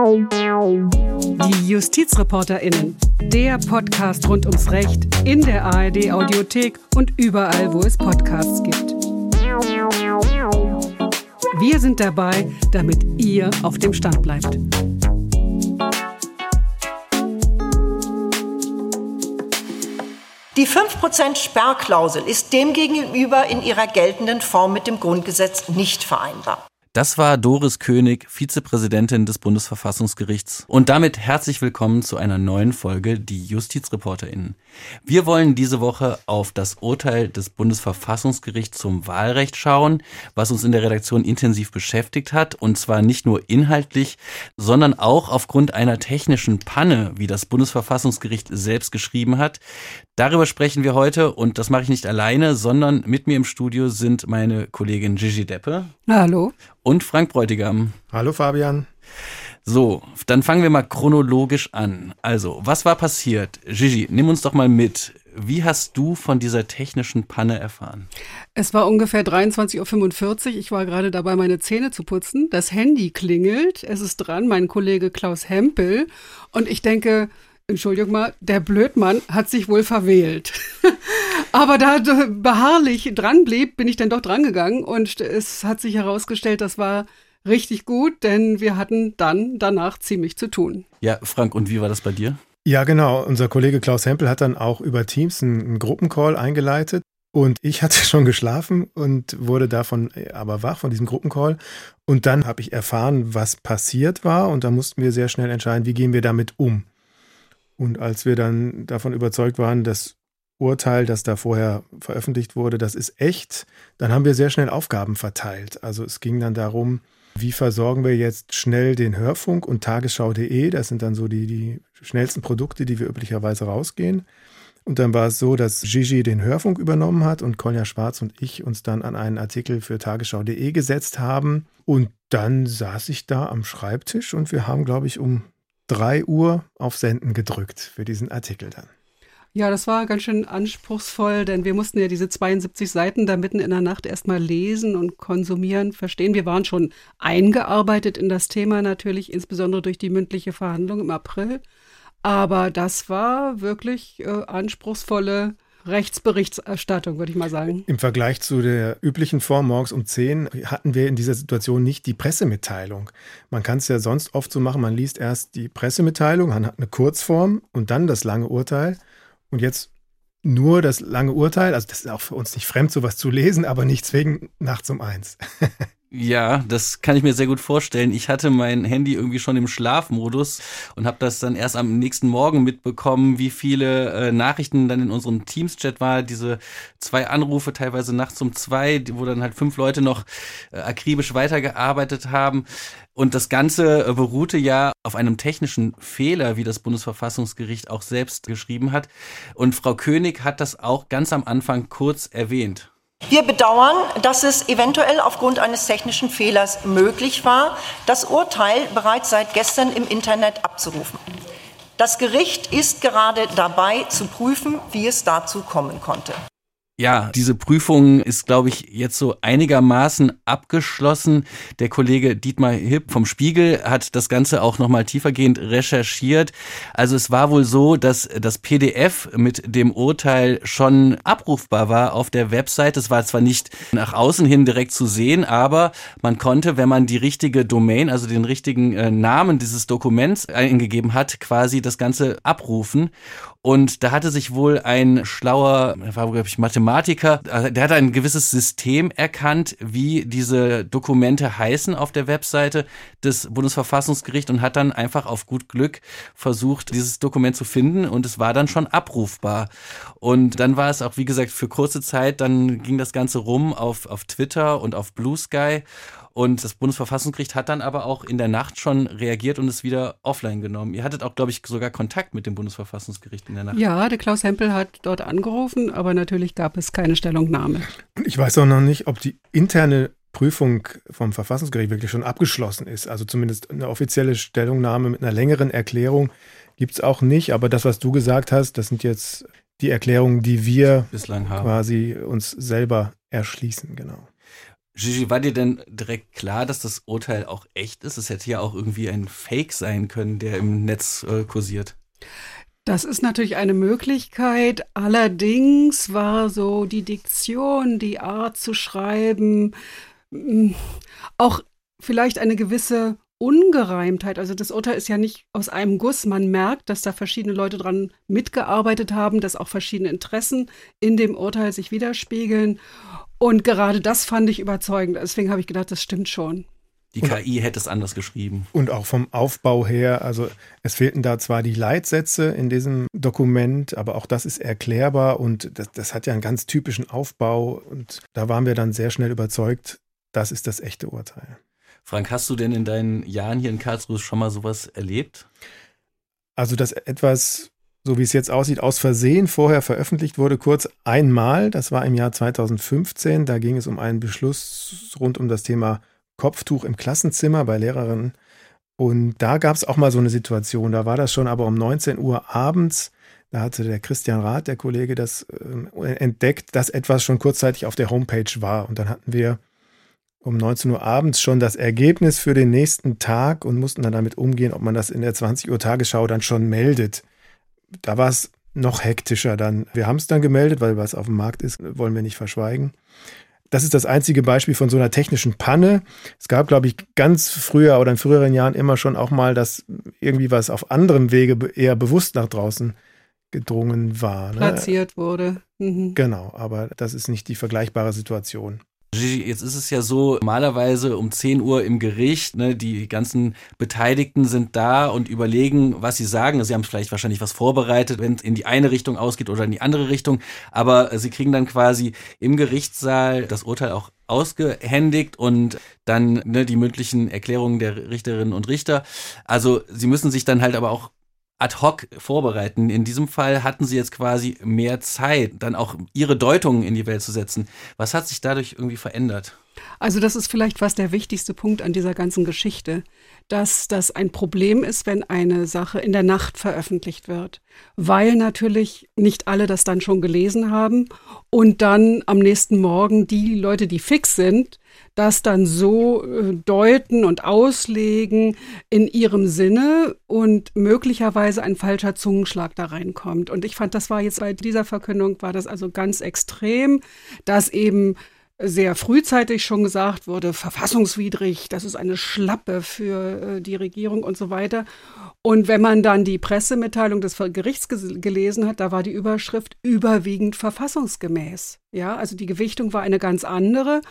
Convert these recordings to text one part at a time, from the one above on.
Die JustizreporterInnen, der Podcast rund ums Recht in der ARD-Audiothek und überall, wo es Podcasts gibt. Wir sind dabei, damit ihr auf dem Stand bleibt. Die 5% Sperrklausel ist demgegenüber in ihrer geltenden Form mit dem Grundgesetz nicht vereinbar. Das war Doris König, Vizepräsidentin des Bundesverfassungsgerichts. Und damit herzlich willkommen zu einer neuen Folge Die JustizreporterInnen. Wir wollen diese Woche auf das Urteil des Bundesverfassungsgerichts zum Wahlrecht schauen, was uns in der Redaktion intensiv beschäftigt hat. Und zwar nicht nur inhaltlich, sondern auch aufgrund einer technischen Panne, wie das Bundesverfassungsgericht selbst geschrieben hat. Darüber sprechen wir heute und das mache ich nicht alleine, sondern mit mir im Studio sind meine Kollegin Gigi Deppe. Hallo. Und Frank Bräutigam. Hallo Fabian. So, dann fangen wir mal chronologisch an. Also, was war passiert? Gigi, nimm uns doch mal mit. Wie hast du von dieser technischen Panne erfahren? Es war ungefähr 23.45 Uhr. Ich war gerade dabei, meine Zähne zu putzen. Das Handy klingelt. Es ist dran, mein Kollege Klaus Hempel. Und ich denke, Entschuldigung mal, der Blödmann hat sich wohl verwählt. Aber da er beharrlich dran blieb, bin ich dann doch dran gegangen und es hat sich herausgestellt, das war richtig gut, denn wir hatten dann danach ziemlich zu tun. Ja, Frank, und wie war das bei dir? Ja, genau. Unser Kollege Klaus Hempel hat dann auch über Teams einen Gruppencall eingeleitet und ich hatte schon geschlafen und wurde davon aber wach von diesem Gruppencall. Und dann habe ich erfahren, was passiert war und da mussten wir sehr schnell entscheiden, wie gehen wir damit um. Und als wir dann davon überzeugt waren, das Urteil, das da vorher veröffentlicht wurde, das ist echt, dann haben wir sehr schnell Aufgaben verteilt. Also es ging dann darum, wie versorgen wir jetzt schnell den Hörfunk und Tagesschau.de, das sind dann so die schnellsten Produkte, die wir üblicherweise rausgehen. Und dann war es so, dass Gigi den Hörfunk übernommen hat und Kolja Schwarz und ich uns dann an einen Artikel für Tagesschau.de gesetzt haben. Und dann saß ich da am Schreibtisch und wir haben, glaube ich, um 3 Uhr auf Senden gedrückt für diesen Artikel dann. Ja, das war ganz schön anspruchsvoll, denn wir mussten ja diese 72 Seiten da mitten in der Nacht erstmal lesen und konsumieren, verstehen. Wir waren schon eingearbeitet in das Thema natürlich, insbesondere durch die mündliche Verhandlung im April. Aber das war wirklich anspruchsvolle Rechtsberichterstattung, würde ich mal sagen. Im Vergleich zu der üblichen Form morgens um 10 hatten wir in dieser Situation nicht die Pressemitteilung. Man kann es ja sonst oft so machen, man liest erst die Pressemitteilung, man hat eine Kurzform und dann das lange Urteil. Und jetzt nur das lange Urteil, also das ist auch für uns nicht fremd, sowas zu lesen, aber nicht zwingend nachts um 1. Ja, das kann ich mir sehr gut vorstellen. Ich hatte mein Handy irgendwie schon im Schlafmodus und habe das dann erst am nächsten Morgen mitbekommen, wie viele Nachrichten dann in unserem Teams-Chat war. Diese 2 Anrufe, teilweise nachts um 2, wo dann halt 5 Leute noch akribisch weitergearbeitet haben. Und das Ganze beruhte ja auf einem technischen Fehler, wie das Bundesverfassungsgericht auch selbst geschrieben hat. Und Frau König hat das auch ganz am Anfang kurz erwähnt. Wir bedauern, dass es eventuell aufgrund eines technischen Fehlers möglich war, das Urteil bereits seit gestern im Internet abzurufen. Das Gericht ist gerade dabei zu prüfen, wie es dazu kommen konnte. Ja, diese Prüfung ist, glaube ich, jetzt so einigermaßen abgeschlossen. Der Kollege Dietmar Hipp vom Spiegel hat das Ganze auch nochmal tiefergehend recherchiert. Also es war wohl so, dass das PDF mit dem Urteil schon abrufbar war auf der Website. Es war zwar nicht nach außen hin direkt zu sehen, aber man konnte, wenn man die richtige Domain, also den richtigen Namen dieses Dokuments eingegeben hat, quasi das Ganze abrufen. Und da hatte sich wohl ein schlauer, war glaube ich Mathematiker, der hat ein gewisses System erkannt, wie diese Dokumente heißen auf der Webseite des Bundesverfassungsgerichts und hat dann einfach auf gut Glück versucht, dieses Dokument zu finden und es war dann schon abrufbar. Und dann war es auch, wie gesagt, für kurze Zeit, dann ging das Ganze rum auf Twitter und auf Blue Sky. Und das Bundesverfassungsgericht hat dann aber auch in der Nacht schon reagiert und es wieder offline genommen. Ihr hattet auch, glaube ich, sogar Kontakt mit dem Bundesverfassungsgericht in der Nacht. Ja, der Klaus Hempel hat dort angerufen, aber natürlich gab es keine Stellungnahme. Ich weiß auch noch nicht, ob die interne Prüfung vom Verfassungsgericht wirklich schon abgeschlossen ist. Also zumindest eine offizielle Stellungnahme mit einer längeren Erklärung gibt es auch nicht. Aber das, was du gesagt hast, das sind jetzt die Erklärungen, die wir bislang haben, quasi uns selber erschließen, genau. Gigi, war dir denn direkt klar, dass das Urteil auch echt ist? Es hätte ja auch irgendwie ein Fake sein können, der im Netz kursiert. Das ist natürlich eine Möglichkeit. Allerdings war so die Diktion, die Art zu schreiben, auch vielleicht eine gewisse Ungereimtheit. Also das Urteil ist ja nicht aus einem Guss. Man merkt, dass da verschiedene Leute dran mitgearbeitet haben, dass auch verschiedene Interessen in dem Urteil sich widerspiegeln. Und gerade das fand ich überzeugend. Deswegen habe ich gedacht, das stimmt schon. Die KI hätte es anders geschrieben. Und auch vom Aufbau her, also es fehlten da zwar die Leitsätze in diesem Dokument, aber auch das ist erklärbar und das hat ja einen ganz typischen Aufbau und da waren wir dann sehr schnell überzeugt, das ist das echte Urteil. Frank, hast du denn in deinen Jahren hier in Karlsruhe schon mal sowas erlebt? Also dass etwas, so wie es jetzt aussieht, aus Versehen vorher veröffentlicht wurde, kurz einmal, das war im Jahr 2015, da ging es um einen Beschluss rund um das Thema Kopftuch im Klassenzimmer bei Lehrerinnen. Und da gab es auch mal so eine Situation, da war das schon aber um 19 Uhr abends, da hatte der Christian Rath, der Kollege, das entdeckt, dass etwas schon kurzzeitig auf der Homepage war. Und dann hatten wir um 19 Uhr abends schon das Ergebnis für den nächsten Tag und mussten dann damit umgehen, ob man das in der 20 Uhr Tagesschau dann schon meldet. Da war es noch hektischer dann. Wir haben es dann gemeldet, weil was auf dem Markt ist, wollen wir nicht verschweigen. Das ist das einzige Beispiel von so einer technischen Panne. Es gab, glaube ich, ganz früher oder in früheren Jahren immer schon auch mal, dass irgendwie was auf anderem Wege eher bewusst nach draußen gedrungen war. Platziert wurde. Mhm. Genau, aber das ist nicht die vergleichbare Situation. Gigi, jetzt ist es ja so, normalerweise um 10 Uhr im Gericht, ne, die ganzen Beteiligten sind da und überlegen, was sie sagen. Sie haben vielleicht wahrscheinlich was vorbereitet, wenn es in die eine Richtung ausgeht oder in die andere Richtung. Aber sie kriegen dann quasi im Gerichtssaal das Urteil auch ausgehändigt und dann die mündlichen Erklärungen der Richterinnen und Richter. Also sie müssen sich dann halt aber auch ad hoc vorbereiten. In diesem Fall hatten sie jetzt quasi mehr Zeit, dann auch ihre Deutungen in die Welt zu setzen. Was hat sich dadurch irgendwie verändert? Also das ist vielleicht fast der wichtigste Punkt an dieser ganzen Geschichte, dass das ein Problem ist, wenn eine Sache in der Nacht veröffentlicht wird, weil natürlich nicht alle das dann schon gelesen haben und dann am nächsten Morgen die Leute, die fix sind, das dann so deuten und auslegen in ihrem Sinne und möglicherweise ein falscher Zungenschlag da reinkommt. Und ich fand, das war jetzt bei dieser Verkündung, war das also ganz extrem, dass eben sehr frühzeitig schon gesagt wurde, verfassungswidrig, das ist eine Schlappe für die Regierung und so weiter. Und wenn man dann die Pressemitteilung des Gerichts gelesen hat, da war die Überschrift überwiegend verfassungsgemäß. Ja, also die Gewichtung war eine ganz andere.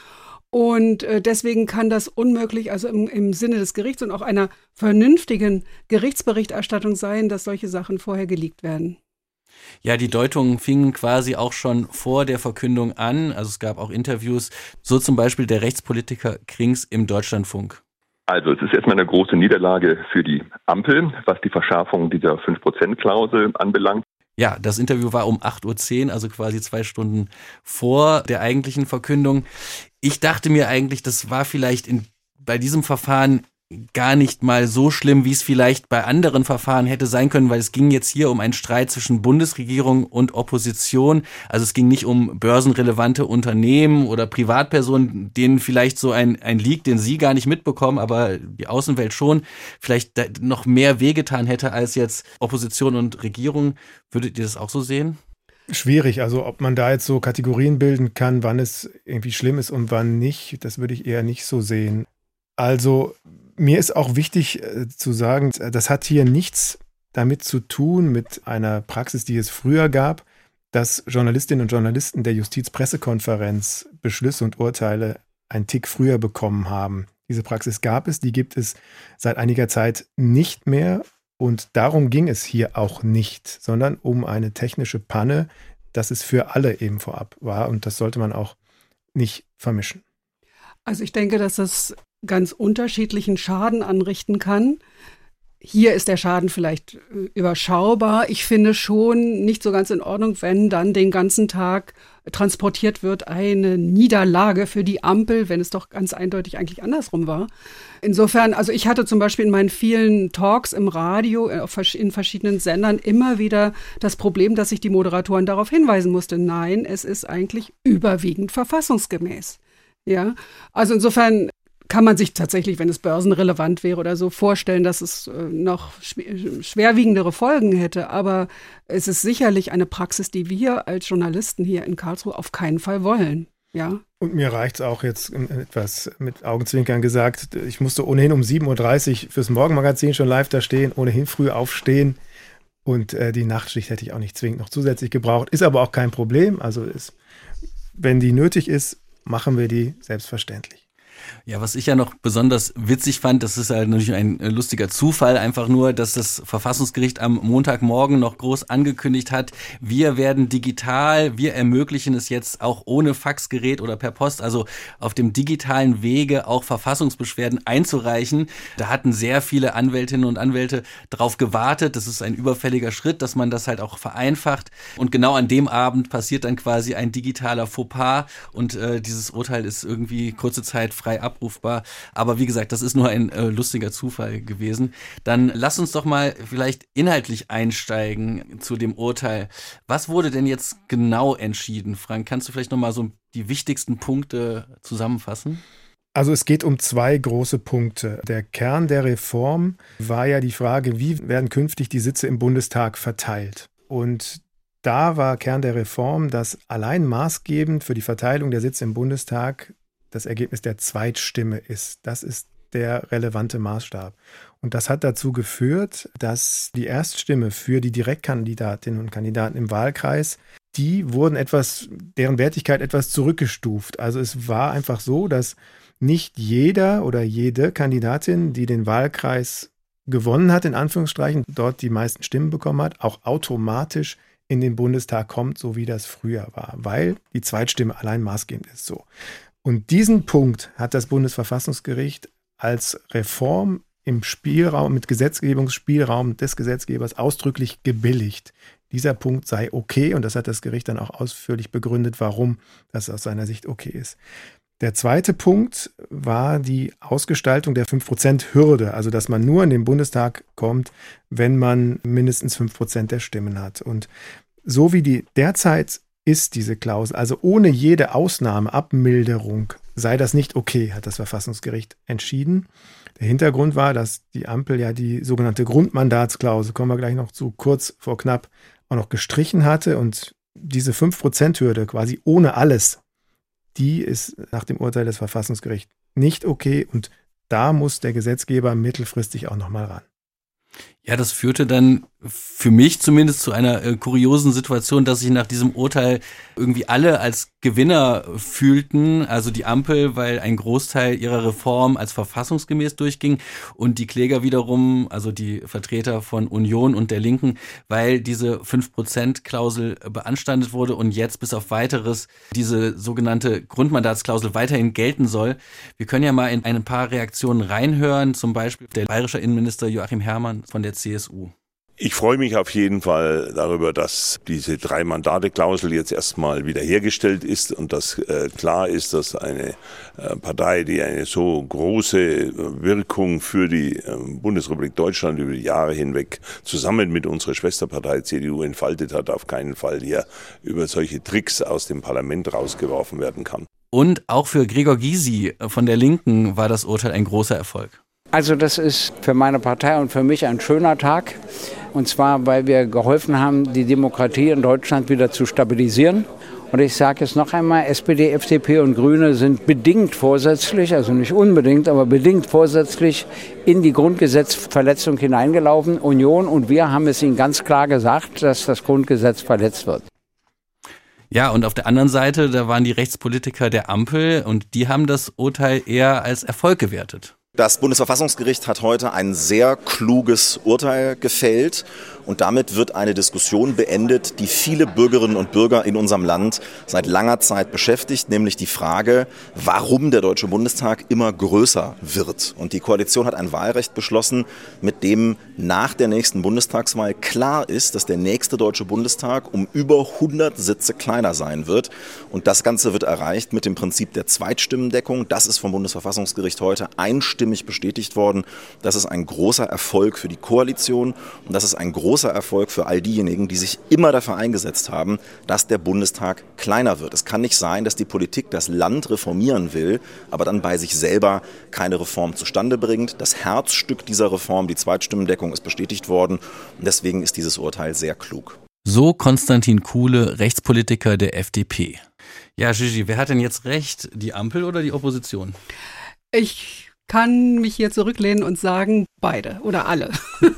Und deswegen kann das unmöglich, also im Sinne des Gerichts und auch einer vernünftigen Gerichtsberichterstattung sein, dass solche Sachen vorher geleakt werden. Ja, die Deutungen fingen quasi auch schon vor der Verkündung an. Also es gab auch Interviews, so zum Beispiel der Rechtspolitiker Krings im Deutschlandfunk. Also es ist erstmal eine große Niederlage für die Ampel, was die Verschärfung dieser 5%-Klausel anbelangt. Ja, das Interview war um 8.10 Uhr, also quasi 2 Stunden vor der eigentlichen Verkündung. Ich dachte mir eigentlich, das war vielleicht bei diesem Verfahren gar nicht mal so schlimm, wie es vielleicht bei anderen Verfahren hätte sein können, weil es ging jetzt hier um einen Streit zwischen Bundesregierung und Opposition. Also es ging nicht um börsenrelevante Unternehmen oder Privatpersonen, denen vielleicht so ein Leak, den sie gar nicht mitbekommen, aber die Außenwelt schon, vielleicht noch mehr wehgetan hätte als jetzt Opposition und Regierung. Würdet ihr das auch so sehen? Schwierig, also ob man da jetzt so Kategorien bilden kann, wann es irgendwie schlimm ist und wann nicht, das würde ich eher nicht so sehen. Also mir ist auch wichtig zu sagen, das hat hier nichts damit zu tun mit einer Praxis, die es früher gab, dass Journalistinnen und Journalisten der Justizpressekonferenz Beschlüsse und Urteile einen Tick früher bekommen haben. Diese Praxis gab es, die gibt es seit einiger Zeit nicht mehr und darum ging es hier auch nicht, sondern um eine technische Panne, dass es für alle eben vorab war und das sollte man auch nicht vermischen. Also ich denke, dass das ganz unterschiedlichen Schaden anrichten kann. Hier ist der Schaden vielleicht überschaubar. Ich finde schon nicht so ganz in Ordnung, wenn dann den ganzen Tag transportiert wird, eine Niederlage für die Ampel, wenn es doch ganz eindeutig eigentlich andersrum war. Insofern, also ich hatte zum Beispiel in meinen vielen Talks im Radio, in verschiedenen Sendern immer wieder das Problem, dass ich die Moderatoren darauf hinweisen musste, nein, es ist eigentlich überwiegend verfassungsgemäß. Ja, also insofern kann man sich tatsächlich, wenn es börsenrelevant wäre oder so, vorstellen, dass es noch schwerwiegendere Folgen hätte. Aber es ist sicherlich eine Praxis, die wir als Journalisten hier in Karlsruhe auf keinen Fall wollen. Ja. Und mir reicht es auch jetzt etwas mit Augenzwinkern gesagt. Ich musste ohnehin um 7.30 Uhr fürs Morgenmagazin schon live da stehen, ohnehin früh aufstehen. Und die Nachtschicht hätte ich auch nicht zwingend noch zusätzlich gebraucht. Ist aber auch kein Problem. Also wenn die nötig ist, machen wir die selbstverständlich. Ja, was ich ja noch besonders witzig fand, das ist halt natürlich ein lustiger Zufall, einfach nur, dass das Verfassungsgericht am Montagmorgen noch groß angekündigt hat, wir werden digital, wir ermöglichen es jetzt auch ohne Faxgerät oder per Post, also auf dem digitalen Wege auch Verfassungsbeschwerden einzureichen. Da hatten sehr viele Anwältinnen und Anwälte drauf gewartet. Das ist ein überfälliger Schritt, dass man das halt auch vereinfacht. Und genau an dem Abend passiert dann quasi ein digitaler Fauxpas und dieses Urteil ist irgendwie kurze Zeit frei abrufbar. Aber wie gesagt, das ist nur ein lustiger Zufall gewesen. Dann lass uns doch mal vielleicht inhaltlich einsteigen zu dem Urteil. Was wurde denn jetzt genau entschieden, Frank? Kannst du vielleicht nochmal so die wichtigsten Punkte zusammenfassen? Also es geht um 2 große Punkte. Der Kern der Reform war ja die Frage, wie werden künftig die Sitze im Bundestag verteilt? Und da war Kern der Reform, dass allein maßgebend für die Verteilung der Sitze im Bundestag das Ergebnis der Zweitstimme ist. Das ist der relevante Maßstab. Und das hat dazu geführt, dass die Erststimme für die Direktkandidatinnen und Kandidaten im Wahlkreis, die wurden deren Wertigkeit etwas zurückgestuft. Also es war einfach so, dass nicht jeder oder jede Kandidatin, die den Wahlkreis gewonnen hat, in Anführungsstrichen, dort die meisten Stimmen bekommen hat, auch automatisch in den Bundestag kommt, so wie das früher war, weil die Zweitstimme allein maßgebend ist so. Und diesen Punkt hat das Bundesverfassungsgericht als Reform im Spielraum, mit Gesetzgebungsspielraum des Gesetzgebers ausdrücklich gebilligt. Dieser Punkt sei okay und das hat das Gericht dann auch ausführlich begründet, warum das aus seiner Sicht okay ist. Der zweite Punkt war die Ausgestaltung der 5%-Hürde, also dass man nur in den Bundestag kommt, wenn man mindestens 5% der Stimmen hat. Und so wie die derzeit ist diese Klausel, also ohne jede Ausnahme, Abmilderung, sei das nicht okay, hat das Verfassungsgericht entschieden. Der Hintergrund war, dass die Ampel ja die sogenannte Grundmandatsklausel, kommen wir gleich noch zu, kurz vor knapp, auch noch gestrichen hatte und diese 5%-Hürde quasi ohne alles, die ist nach dem Urteil des Verfassungsgerichts nicht okay und da muss der Gesetzgeber mittelfristig auch nochmal ran. Ja, das führte dann für mich zumindest zu einer kuriosen Situation, dass sich nach diesem Urteil irgendwie alle als Gewinner fühlten, also die Ampel, weil ein Großteil ihrer Reform als verfassungsgemäß durchging und die Kläger wiederum, also die Vertreter von Union und der Linken, weil diese 5%-Klausel beanstandet wurde und jetzt bis auf Weiteres diese sogenannte Grundmandatsklausel weiterhin gelten soll. Wir können ja mal in ein paar Reaktionen reinhören, zum Beispiel der bayerische Innenminister Joachim Herrmann von der CSU. Ich freue mich auf jeden Fall darüber, dass diese 3-Mandate-Klausel jetzt erstmal wiederhergestellt ist und dass klar ist, dass eine Partei, die eine so große Wirkung für die Bundesrepublik Deutschland über die Gysi hinweg zusammen mit unserer Schwesterpartei CDU entfaltet hat, auf keinen Fall hier über solche Tricks aus dem Parlament rausgeworfen werden kann. Und auch für Gregor Gysi von der Linken war das Urteil ein großer Erfolg. Also das ist für meine Partei und für mich ein schöner Tag. Und zwar, weil wir geholfen haben, die Demokratie in Deutschland wieder zu stabilisieren. Und ich sage es noch einmal, SPD, FDP und Grüne sind bedingt vorsätzlich, also nicht unbedingt, aber bedingt vorsätzlich in die Grundgesetzverletzung hineingelaufen. Union und wir haben es ihnen ganz klar gesagt, dass das Grundgesetz verletzt wird. Ja, und auf der anderen Seite, da waren die Rechtspolitiker der Ampel und die haben das Urteil eher als Erfolg gewertet. Das Bundesverfassungsgericht hat heute ein sehr kluges Urteil gefällt und damit wird eine Diskussion beendet, die viele Bürgerinnen und Bürger in unserem Land seit langer Zeit beschäftigt, nämlich die Frage, warum der Deutsche Bundestag immer größer wird. Und die Koalition hat ein Wahlrecht beschlossen, mit dem nach der nächsten Bundestagswahl klar ist, dass der nächste Deutsche Bundestag um über 100 Sitze kleiner sein wird. Und das Ganze wird erreicht mit dem Prinzip der Zweitstimmendeckung. Das ist vom Bundesverfassungsgericht heute einstimmig bestätigt worden. Das ist ein großer Erfolg für die Koalition und das ist ein großer großer Erfolg für all diejenigen, die sich immer dafür eingesetzt haben, dass der Bundestag kleiner wird. Es kann nicht sein, dass die Politik das Land reformieren will, aber dann bei sich selber keine Reform zustande bringt. Das Herzstück dieser Reform, die Zweitstimmendeckung, ist bestätigt worden und deswegen ist dieses Urteil sehr klug. So Konstantin Kuhle, Rechtspolitiker der FDP. Ja, Gigi, wer hat denn jetzt recht, die Ampel oder die Opposition? Ich kann mich hier zurücklehnen und sagen, beide oder alle.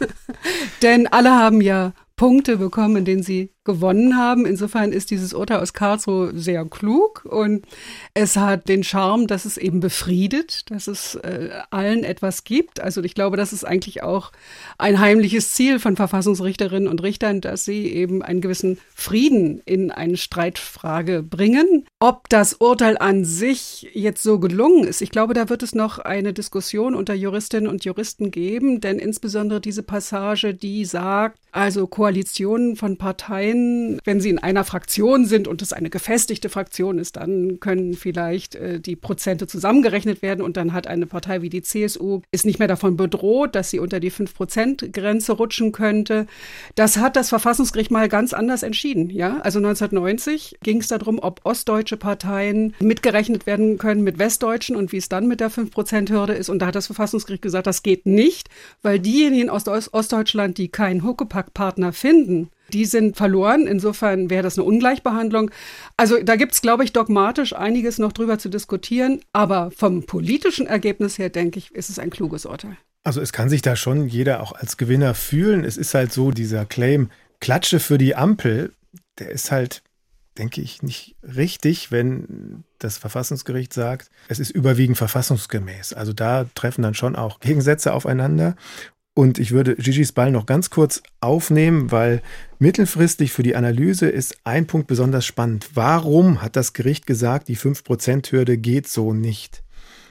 Denn alle haben ja Punkte bekommen, in denen sie gewonnen haben. Insofern ist dieses Urteil aus Karlsruhe sehr klug und es hat den Charme, dass es eben befriedet, dass es allen etwas gibt. Also ich glaube, das ist eigentlich auch ein heimliches Ziel von Verfassungsrichterinnen und Richtern, dass sie eben einen gewissen Frieden in eine Streitfrage bringen. Ob das Urteil an sich jetzt so gelungen ist, ich glaube, da wird es noch eine Diskussion unter Juristinnen und Juristen geben, denn insbesondere diese Passage, die sagt, also Koalitionen von Parteien, wenn sie in einer Fraktion sind und es eine gefestigte Fraktion ist, dann können vielleicht die Prozente zusammengerechnet werden und dann hat eine Partei wie die CSU ist nicht mehr davon bedroht, dass sie unter die 5%-Grenze rutschen könnte. Das hat das Verfassungsgericht mal ganz anders entschieden. Ja? Also 1990 ging es darum, ob ostdeutsche Parteien mitgerechnet werden können mit westdeutschen und wie es dann mit der 5%-Hürde ist. Und da hat das Verfassungsgericht gesagt, das geht nicht, weil diejenigen aus Ostdeutschland, die keinen Huckepack-Partner finden, die sind verloren. Insofern wäre das eine Ungleichbehandlung. Also da gibt es, glaube ich, dogmatisch einiges noch drüber zu diskutieren. Aber vom politischen Ergebnis her, denke ich, ist es ein kluges Urteil. Also es kann sich da schon jeder auch als Gewinner fühlen. Es ist halt so, dieser Claim, Klatsche für die Ampel, der ist halt, denke ich, nicht richtig, wenn das Verfassungsgericht sagt, es ist überwiegend verfassungsgemäß. Also da treffen dann schon auch Gegensätze aufeinander. Und ich würde Gigis Ball noch ganz kurz aufnehmen, weil mittelfristig für die Analyse ist ein Punkt besonders spannend. Warum hat das Gericht gesagt, die 5%-Hürde geht so nicht?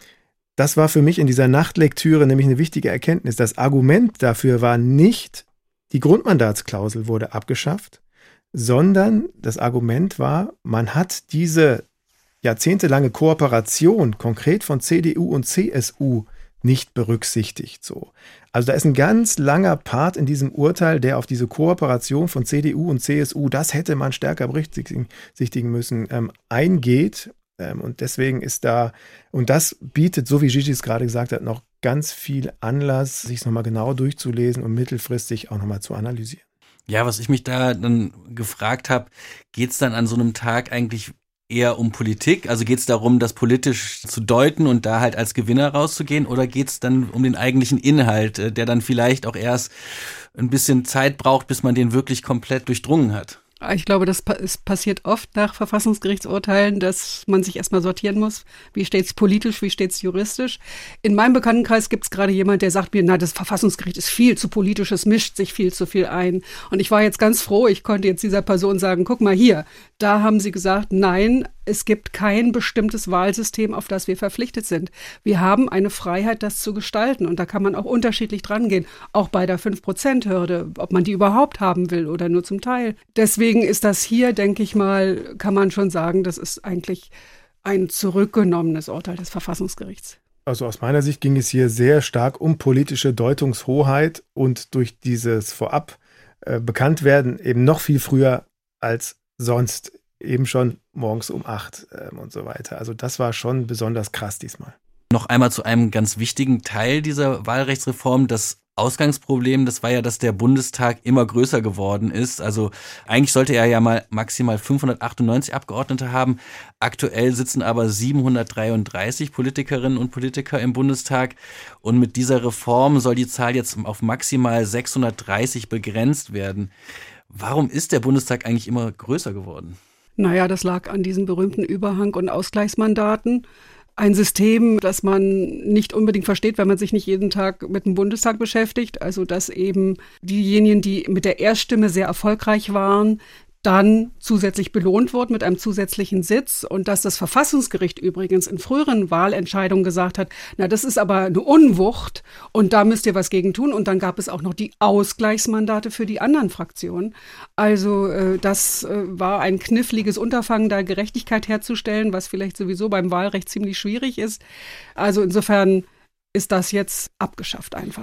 Das war für mich in dieser Nachtlektüre nämlich eine wichtige Erkenntnis. Das Argument dafür war nicht, die Grundmandatsklausel wurde abgeschafft, sondern das Argument war, man hat diese jahrzehntelange Kooperation konkret von CDU und CSU nicht berücksichtigt. So. Also da ist ein ganz langer Part in diesem Urteil, der auf diese Kooperation von CDU und CSU, das hätte man stärker berücksichtigen müssen, eingeht. Und deswegen ist da, und das bietet, so wie Gigi es gerade gesagt hat, noch ganz viel Anlass, sich es nochmal genau durchzulesen und mittelfristig auch nochmal zu analysieren. Ja, was ich mich da dann gefragt habe, geht es dann an so einem Tag eigentlich eher um Politik? Also geht es darum, das politisch zu deuten und da halt als Gewinner rauszugehen? Oder geht es dann um den eigentlichen Inhalt, der dann vielleicht auch erst ein bisschen Zeit braucht, bis man den wirklich komplett durchdrungen hat? Ich glaube, das passiert oft nach Verfassungsgerichtsurteilen, dass man sich erstmal sortieren muss, wie steht's politisch, wie steht's juristisch. In meinem Bekanntenkreis gibt es gerade jemand, der sagt mir, na, das Verfassungsgericht ist viel zu politisch, es mischt sich viel zu viel ein. Und ich war jetzt ganz froh, ich konnte jetzt dieser Person sagen, guck mal hier, da haben sie gesagt, nein, es gibt kein bestimmtes Wahlsystem, auf das wir verpflichtet sind. Wir haben eine Freiheit, das zu gestalten. Und da kann man auch unterschiedlich dran gehen. Auch bei der 5%-Hürde, ob man die überhaupt haben will oder nur zum Teil. Deswegen ist das hier, denke ich mal, kann man schon sagen, das ist eigentlich ein zurückgenommenes Urteil des Verfassungsgerichts. Also aus meiner Sicht ging es hier sehr stark um politische Deutungshoheit und durch dieses Vorab Bekanntwerden eben noch viel früher als sonst. Eben schon morgens um 8 und so weiter. Also das war schon besonders krass diesmal. Noch einmal zu einem ganz wichtigen Teil dieser Wahlrechtsreform. Das Ausgangsproblem, das war ja, dass der Bundestag immer größer geworden ist. Also eigentlich sollte er ja mal maximal 598 Abgeordnete haben. Aktuell sitzen aber 733 Politikerinnen und Politiker im Bundestag. Und mit dieser Reform soll die Zahl jetzt auf maximal 630 begrenzt werden. Warum ist der Bundestag eigentlich immer größer geworden? Naja, das lag an diesem berühmten Überhang- und Ausgleichsmandaten. Ein System, das man nicht unbedingt versteht, wenn man sich nicht jeden Tag mit dem Bundestag beschäftigt. Also dass eben diejenigen, die mit der Erststimme sehr erfolgreich waren, dann zusätzlich belohnt wurde mit einem zusätzlichen Sitz und dass das Verfassungsgericht übrigens in früheren Wahlentscheidungen gesagt hat, na, das ist aber eine Unwucht und da müsst ihr was gegen tun. Und dann gab es auch noch die Ausgleichsmandate für die anderen Fraktionen. Also das war ein kniffliges Unterfangen, da Gerechtigkeit herzustellen, was vielleicht sowieso beim Wahlrecht ziemlich schwierig ist. Also insofern ist das jetzt abgeschafft einfach.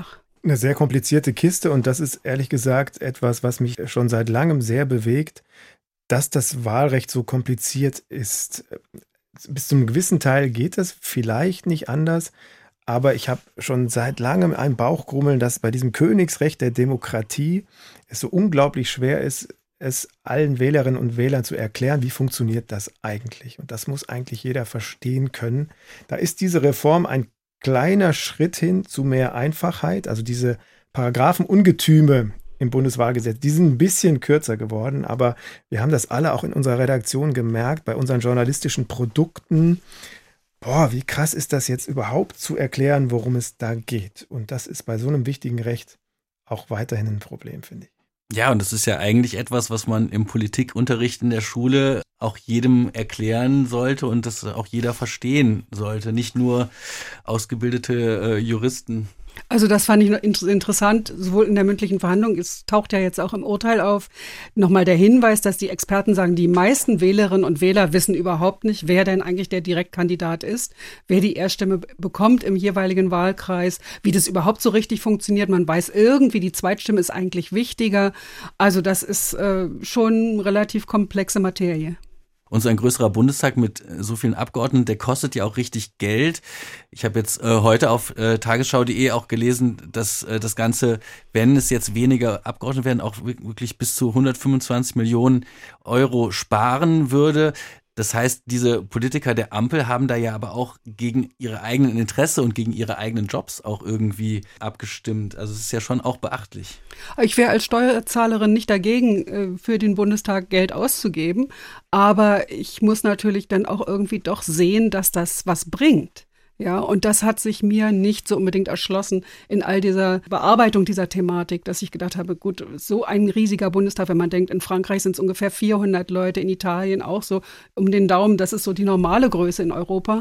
eine sehr komplizierte Kiste und das ist ehrlich gesagt etwas, was mich schon seit langem sehr bewegt, dass das Wahlrecht so kompliziert ist. Bis zu einem gewissen Teil geht es vielleicht nicht anders, aber ich habe schon seit langem ein Bauchgrummeln, dass bei diesem Königsrecht der Demokratie es so unglaublich schwer ist, es allen Wählerinnen und Wählern zu erklären, wie funktioniert das eigentlich. Und das muss eigentlich jeder verstehen können. Da ist diese Reform ein kleiner Schritt hin zu mehr Einfachheit. Also diese Paragraphenungetüme im Bundeswahlgesetz, die sind ein bisschen kürzer geworden, aber wir haben das alle auch in unserer Redaktion gemerkt, bei unseren journalistischen Produkten. Boah, wie krass ist das jetzt überhaupt zu erklären, worum es da geht. Und das ist bei so einem wichtigen Recht auch weiterhin ein Problem, finde ich. Ja, und das ist ja eigentlich etwas, was man im Politikunterricht in der Schule auch jedem erklären sollte und das auch jeder verstehen sollte, nicht nur ausgebildete Juristen. Also das fand ich interessant, sowohl in der mündlichen Verhandlung, es taucht ja jetzt auch im Urteil auf, nochmal der Hinweis, dass die Experten sagen, die meisten Wählerinnen und Wähler wissen überhaupt nicht, wer denn eigentlich der Direktkandidat ist, wer die Erststimme bekommt im jeweiligen Wahlkreis, wie das überhaupt so richtig funktioniert. Man weiß irgendwie, die Zweitstimme ist eigentlich wichtiger. Also das ist schon relativ komplexe Materie. Und so ein größerer Bundestag mit so vielen Abgeordneten, der kostet ja auch richtig Geld. Ich habe jetzt heute auf tagesschau.de auch gelesen, dass das Ganze, wenn es jetzt weniger Abgeordnete werden, auch wirklich bis zu 125 Millionen Euro sparen würde. Das heißt, diese Politiker der Ampel haben da ja aber auch gegen ihre eigenen Interesse und gegen ihre eigenen Jobs auch irgendwie abgestimmt. Also es ist ja schon auch beachtlich. Ich wäre als Steuerzahlerin nicht dagegen, für den Bundestag Geld auszugeben. Aber ich muss natürlich dann auch irgendwie doch sehen, dass das was bringt. Ja, und das hat sich mir nicht so unbedingt erschlossen in all dieser Bearbeitung dieser Thematik, dass ich gedacht habe, gut, so ein riesiger Bundestag, wenn man denkt, in Frankreich sind es ungefähr 400 Leute, in Italien auch so um den Daumen, das ist so die normale Größe in Europa.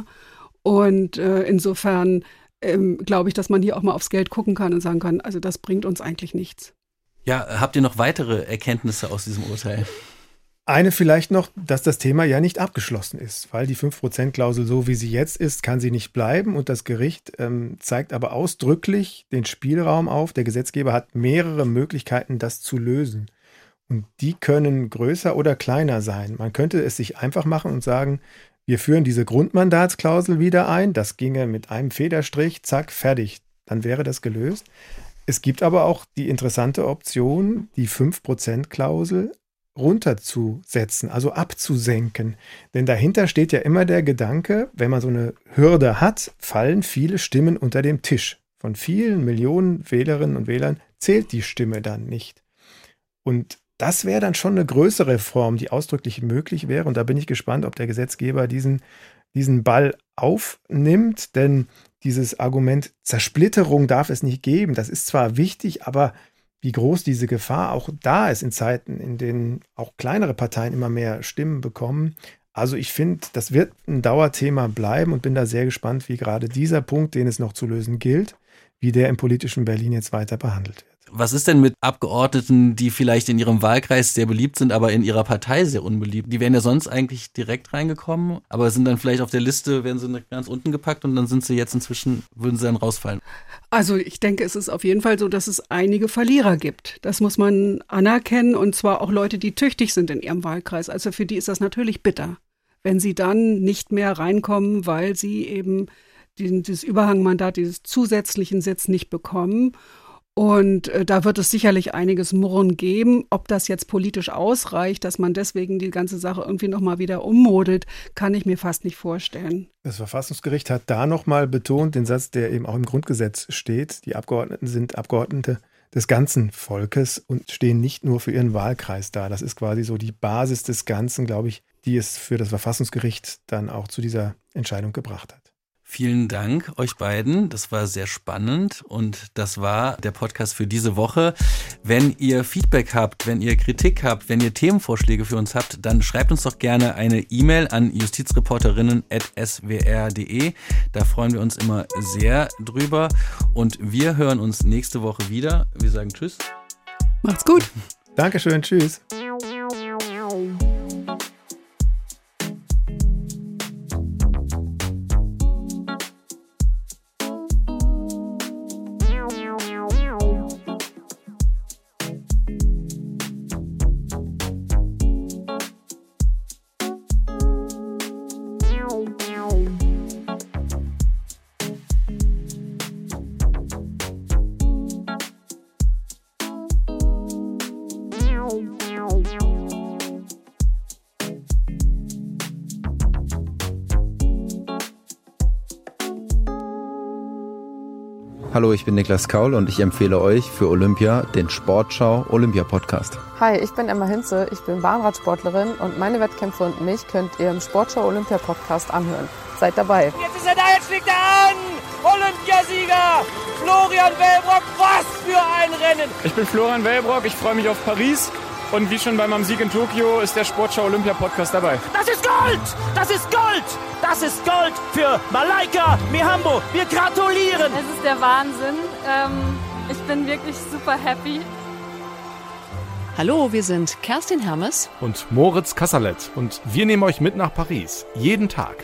Und insofern glaube ich, dass man hier auch mal aufs Geld gucken kann und sagen kann, also das bringt uns eigentlich nichts. Ja, habt ihr noch weitere Erkenntnisse aus diesem Urteil? Eine vielleicht noch, dass das Thema ja nicht abgeschlossen ist, weil die 5%-Klausel, so wie sie jetzt ist, kann sie nicht bleiben und das Gericht zeigt aber ausdrücklich den Spielraum auf. Der Gesetzgeber hat mehrere Möglichkeiten, das zu lösen und die können größer oder kleiner sein. Man könnte es sich einfach machen und sagen, wir führen diese Grundmandatsklausel wieder ein, das ginge mit einem Federstrich, zack, fertig, dann wäre das gelöst. Es gibt aber auch die interessante Option, die 5%-Klausel runterzusetzen, also abzusenken. Denn dahinter steht ja immer der Gedanke, wenn man so eine Hürde hat, fallen viele Stimmen unter dem Tisch. Von vielen Millionen Wählerinnen und Wählern zählt die Stimme dann nicht. Und das wäre dann schon eine größere Reform, die ausdrücklich möglich wäre. Und da bin ich gespannt, ob der Gesetzgeber diesen Ball aufnimmt, denn dieses Argument Zersplitterung darf es nicht geben, das ist zwar wichtig, aber wie groß diese Gefahr auch da ist in Zeiten, in denen auch kleinere Parteien immer mehr Stimmen bekommen. Also ich finde, das wird ein Dauerthema bleiben und bin da sehr gespannt, wie gerade dieser Punkt, den es noch zu lösen gilt, wie der im politischen Berlin jetzt weiter behandelt wird. Was ist denn mit Abgeordneten, die vielleicht in ihrem Wahlkreis sehr beliebt sind, aber in ihrer Partei sehr unbeliebt? Die wären ja sonst eigentlich direkt reingekommen, aber sind dann vielleicht auf der Liste, werden sie ganz unten gepackt und dann sind sie jetzt inzwischen, würden sie dann rausfallen. Also ich denke, es ist auf jeden Fall so, dass es einige Verlierer gibt. Das muss man anerkennen und zwar auch Leute, die tüchtig sind in ihrem Wahlkreis. Also für die ist das natürlich bitter, wenn sie dann nicht mehr reinkommen, weil sie eben dieses Überhangmandat, dieses zusätzlichen Sitz nicht bekommen. Und da wird es sicherlich einiges Murren geben. Ob das jetzt politisch ausreicht, dass man deswegen die ganze Sache irgendwie nochmal wieder ummodelt, kann ich mir fast nicht vorstellen. Das Verfassungsgericht hat da nochmal betont, den Satz, der eben auch im Grundgesetz steht, die Abgeordneten sind Abgeordnete des ganzen Volkes und stehen nicht nur für ihren Wahlkreis da. Das ist quasi so die Basis des Ganzen, glaube ich, die es für das Verfassungsgericht dann auch zu dieser Entscheidung gebracht hat. Vielen Dank euch beiden, das war sehr spannend und das war der Podcast für diese Woche. Wenn ihr Feedback habt, wenn ihr Kritik habt, wenn ihr Themenvorschläge für uns habt, dann schreibt uns doch gerne eine E-Mail an justizreporterinnen@swr.de. Da freuen wir uns immer sehr drüber und wir hören uns nächste Woche wieder. Wir sagen Tschüss. Macht's gut. Dankeschön, tschüss. Hallo, ich bin Niklas Kaul und ich empfehle euch für Olympia den Sportschau Olympia Podcast. Hi, ich bin Emma Hinze, ich bin Bahnradsportlerin und meine Wettkämpfe und mich könnt ihr im Sportschau Olympia Podcast anhören. Seid dabei. Jetzt ist er da, jetzt fliegt er an! Olympiasieger Florian Wellbrock, was für ein Rennen! Ich bin Florian Wellbrock, ich freue mich auf Paris. Und wie schon bei meinem Sieg in Tokio ist der Sportschau Olympia Podcast dabei. Das ist Gold! Das ist Gold! Das ist Gold für Malaika Mihambo. Wir gratulieren! Es ist der Wahnsinn. Ich bin wirklich super happy. Hallo, wir sind Kerstin Hermes und Moritz Kassalet und wir nehmen euch mit nach Paris. Jeden Tag.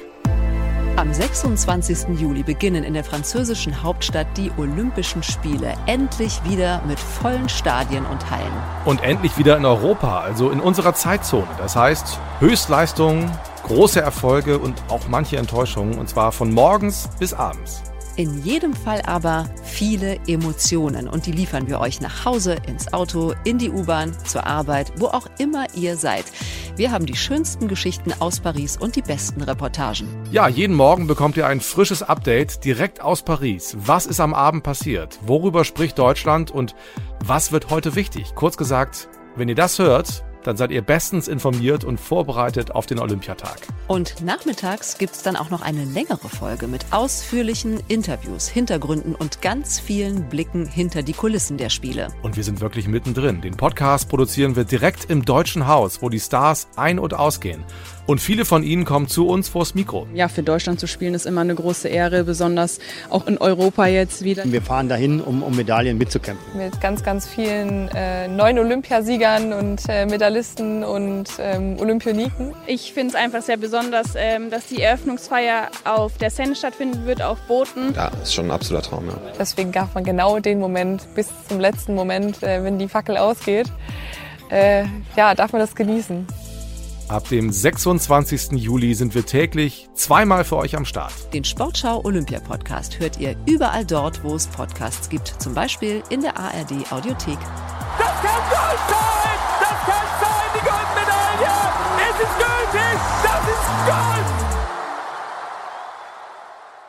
Am 26. Juli beginnen in der französischen Hauptstadt die Olympischen Spiele. Endlich wieder mit vollen Stadien und Hallen. Und endlich wieder in Europa, also in unserer Zeitzone. Das heißt, Höchstleistungen, große Erfolge und auch manche Enttäuschungen. Und zwar von morgens bis abends. In jedem Fall aber viele Emotionen. Und die liefern wir euch nach Hause, ins Auto, in die U-Bahn, zur Arbeit, wo auch immer ihr seid. Wir haben die schönsten Geschichten aus Paris und die besten Reportagen. Ja, jeden Morgen bekommt ihr ein frisches Update direkt aus Paris. Was ist am Abend passiert? Worüber spricht Deutschland? Und was wird heute wichtig? Kurz gesagt, wenn ihr das hört, dann seid ihr bestens informiert und vorbereitet auf den Olympiatag. Und nachmittags gibt's dann auch noch eine längere Folge mit ausführlichen Interviews, Hintergründen und ganz vielen Blicken hinter die Kulissen der Spiele. Und wir sind wirklich mittendrin. Den Podcast produzieren wir direkt im Deutschen Haus, wo die Stars ein- und ausgehen. Und viele von ihnen kommen zu uns vors Mikro. Ja, für Deutschland zu spielen ist immer eine große Ehre, besonders auch in Europa jetzt wieder. Wir fahren dahin, um Medaillen mitzukämpfen. Mit ganz, ganz vielen neuen Olympiasiegern und Medaillisten und Olympioniken. Ich finde es einfach sehr besonders, dass die Eröffnungsfeier auf der Seine stattfinden wird, auf Booten. Ja, ist schon ein absoluter Traum, ja. Deswegen darf man genau den Moment, bis zum letzten Moment, wenn die Fackel ausgeht, darf man das genießen. Ab dem 26. Juli sind wir täglich zweimal für euch am Start. Den Sportschau Olympia Podcast hört ihr überall dort, wo es Podcasts gibt. Zum Beispiel in der ARD Audiothek. Das kann Gold sein! Das kann sein, die Goldmedaille! Es ist gültig! Das ist Gold!